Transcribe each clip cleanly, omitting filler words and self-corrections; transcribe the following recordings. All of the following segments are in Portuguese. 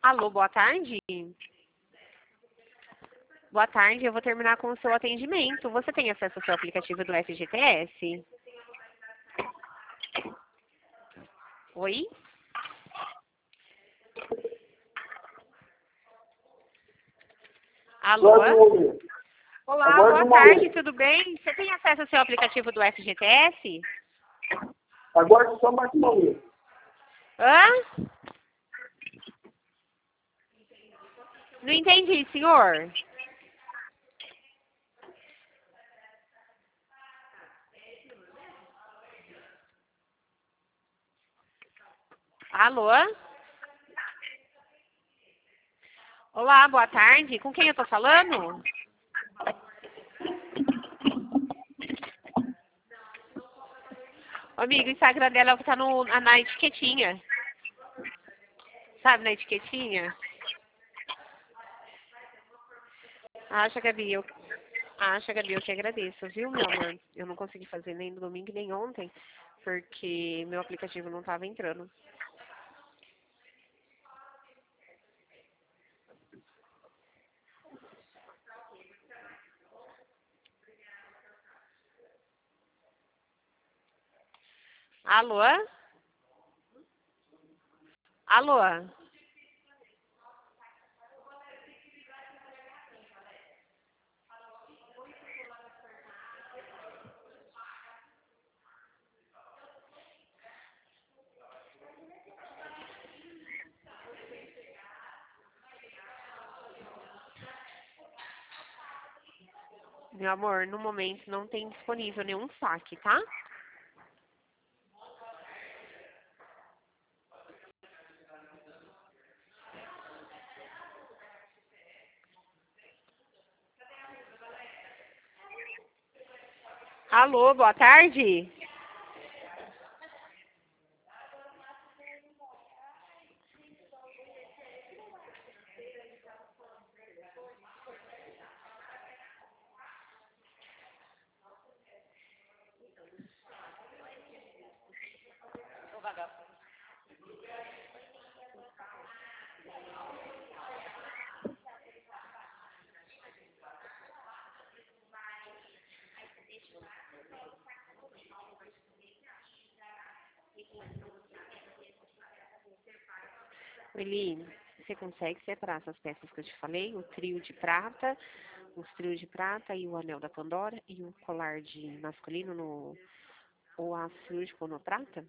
Alô, boa tarde. Boa tarde, eu vou terminar com o seu atendimento. Você tem acesso ao seu aplicativo do FGTS? Oi? Alô? Olá, boa tarde, tudo bem? Você tem acesso ao seu aplicativo do FGTS? Agora só mais uma vez. Hã? Não entendi, senhor. Alô? Olá, boa tarde. Com quem eu tô falando? Amigo, o Instagram dela tá na etiquetinha. Sabe, na etiquetinha? Gabi, eu que agradeço, viu, meu amor? Eu não consegui fazer nem no domingo nem ontem, porque meu aplicativo não tava entrando. Alô? Alô? Meu amor, no momento não tem disponível nenhum saque, tá? Alô, boa tarde? Eli, você consegue separar essas peças que eu te falei? O trio de prata, os trios de prata e o anel da Pandora e o colar de masculino no o aço cirúrgico no prata?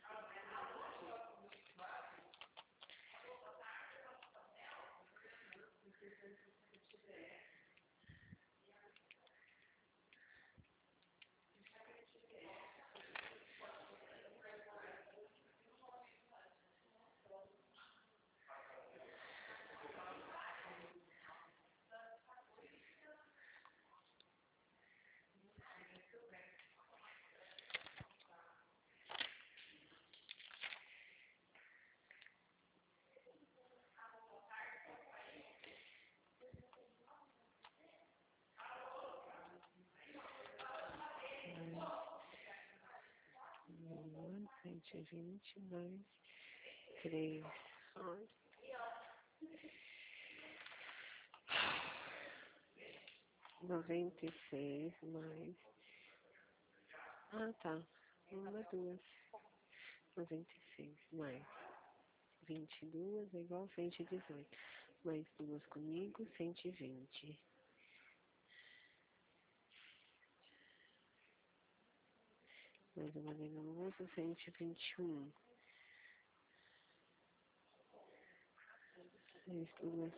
Um, 120 mais 3. 96 mais. Ah, tá. Uma, duas. 96 mais 22 é igual a 118. Mais duas comigo, 120. Mais uma venenosa, 121. Mais duas,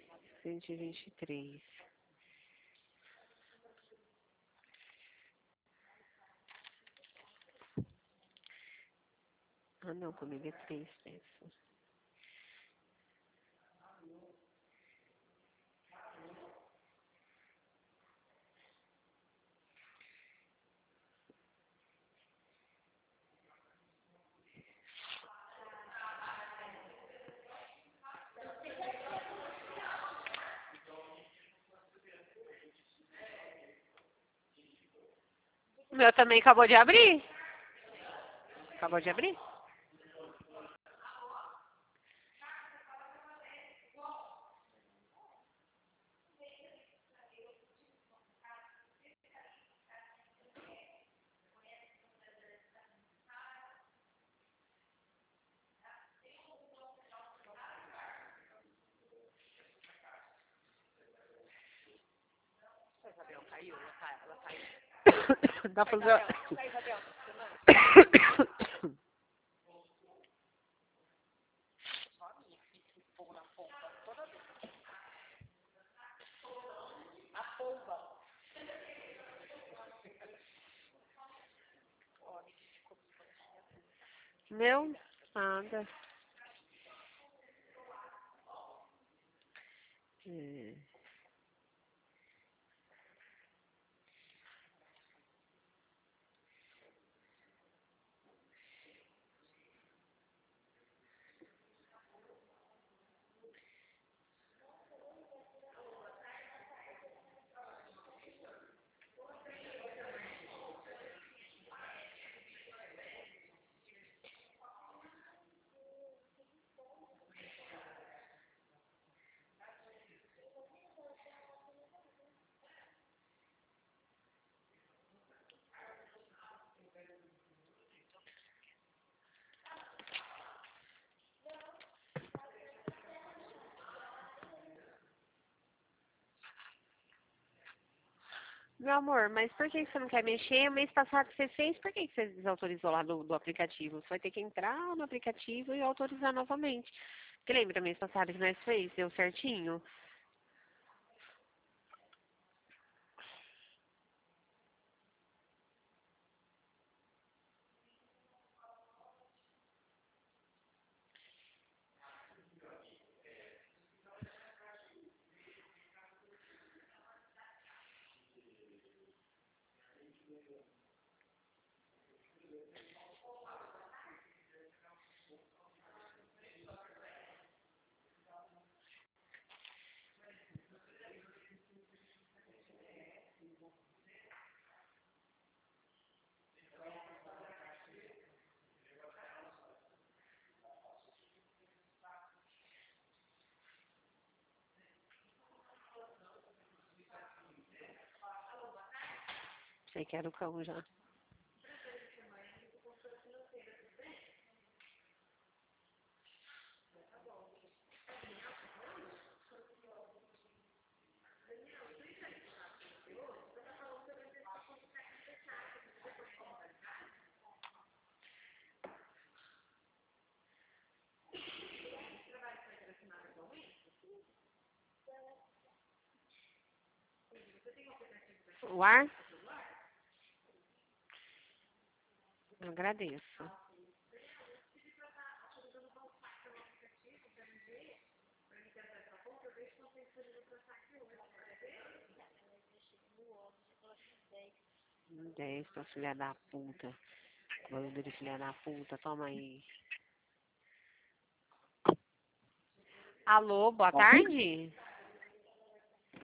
123. Ah, não, comigo é 3 peças. O meu também acabou de abrir. Acabou de abrir? Tá fazendo... Meu? Nada. É. Meu amor, mas por que você não quer mexer? O mês passado você fez, por que você desautorizou lá do aplicativo? Você vai ter que entrar no aplicativo e autorizar novamente. Porque lembra mês passado que nós fez? Deu certinho? Sei que era o cão já. O ar? Agradeço. Um 10 pra filha da puta. Bando de filha da puta, toma aí. Alô, boa tarde?